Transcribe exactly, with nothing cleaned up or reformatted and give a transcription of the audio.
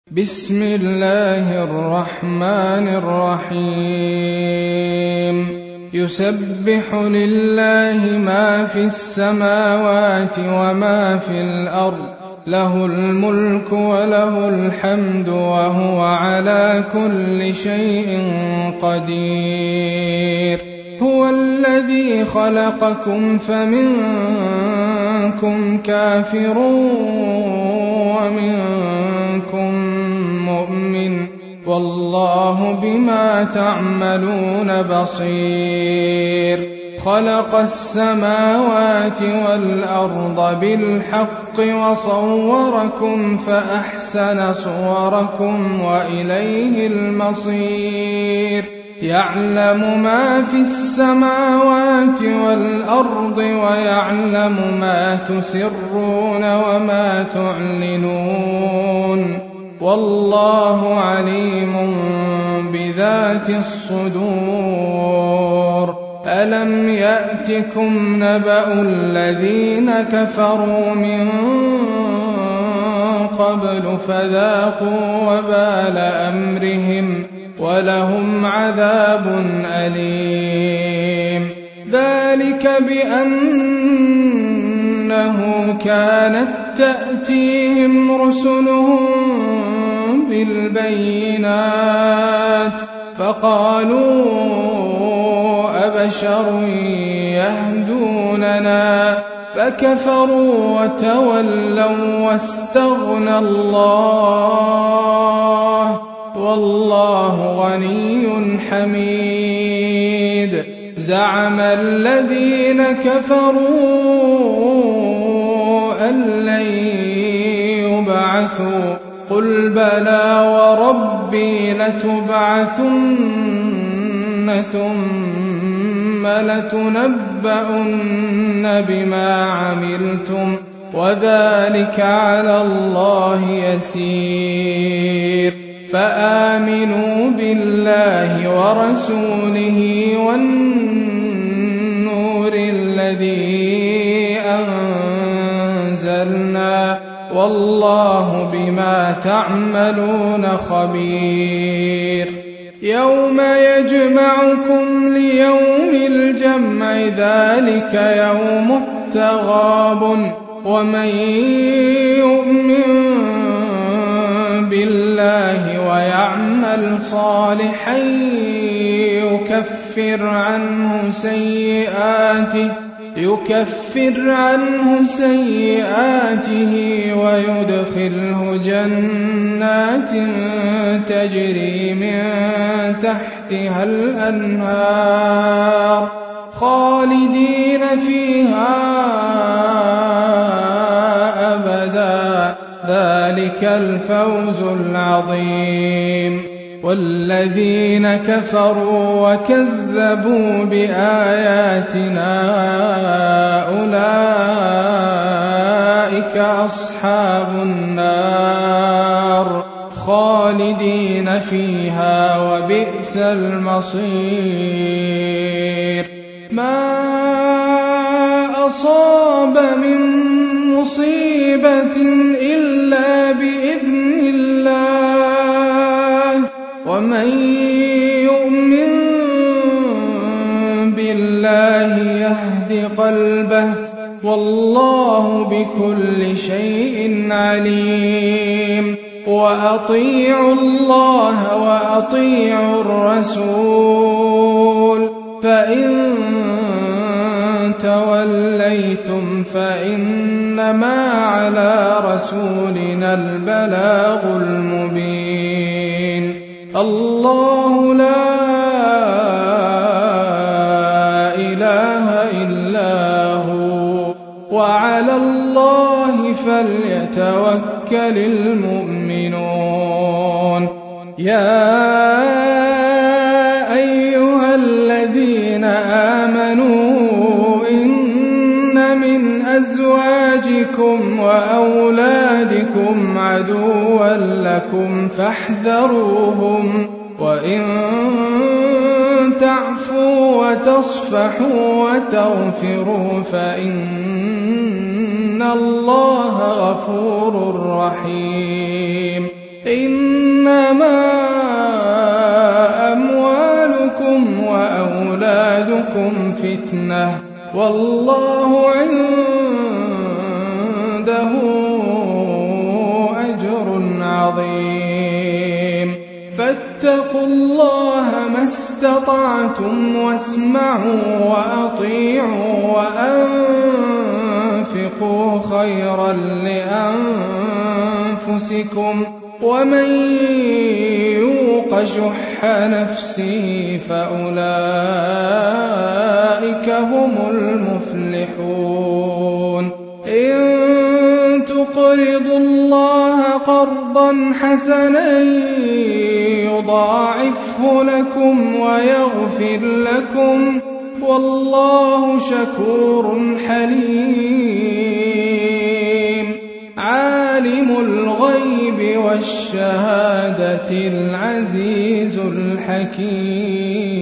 بسم الله الرحمن الرحيم يسبح لله ما في السماوات وما في الأرض له الملك وله الحمد وهو على كل شيء قدير هو الذي خلقكم فمنكم كافر ومنكم مؤمن والله بما تعملون بصير خلق السماوات والأرض بالحق وصوركم فأحسن صوركم وإليه المصير يعلم ما في السماوات والأرض ويعلم ما تسرون وما تعلنون والله عليم بذات الصدور ألم يأتكم نبأ الذين كفروا من قبل فذاقوا وبال أمرهم ولهم عذاب أليم ذلك بأنه كانت تأتيهم رسلهم بالبينات فقالوا أبشر يهدوننا فكفروا وتولوا واستغنى الله والله غني حميد زعم الذين كفروا أن لن يبعثوا قل بلى وربي لتبعثن ثم لتنبؤن بما عملتم وذلك على الله يسير فآمنوا بالله ورسوله والنور الذي أنزلنا والله بما تعملون خبير يوم يجمعكم ليوم الجمع ذلك يوم التغابن ومن يؤمن بالله ويعمل صالحا يكفر عنه سيئاته يكفر عنه سيئاته ويدخله جنات تجري من تحتها الأنهار خالدين فيها أبدا ذلك الفوز العظيم والذين كفروا وكذبوا بآياتنا أولئك أصحاب النار خالدين فيها وبئس المصير ما أصاب من مصيبة إلا بإذن الله ومن يؤمن بالله يهد قلبه والله بكل شيء عليم وأطيعوا الله وأطيعوا الرسول فإن توليتم فإنما على رسولنا البلاغ المبين الله لا إله إلا هو وعلى الله فليتوكل المؤمنون يا أيها الذين آمنوا إن من أزواجكم وأولادكم عدوا لكم فاحذروهم وإن تعفوا وتصفحوا وتغفروا فإن الله غفور رحيم إنما أموالكم وأولادكم فتنة والله عنده أجر عظيم فاتقوا الله ما استطعتم واسمعوا وأطيعوا وأنفقوا خيرا لأنفسكم ومن يوق شح نفسه فأولئك هم المفلحون إن تقرضوا الله قرضا حسنا يضاعفه لكم ويغفر لكم والله شكور حليم عالم الغيب والشهادة العزيز الحكيم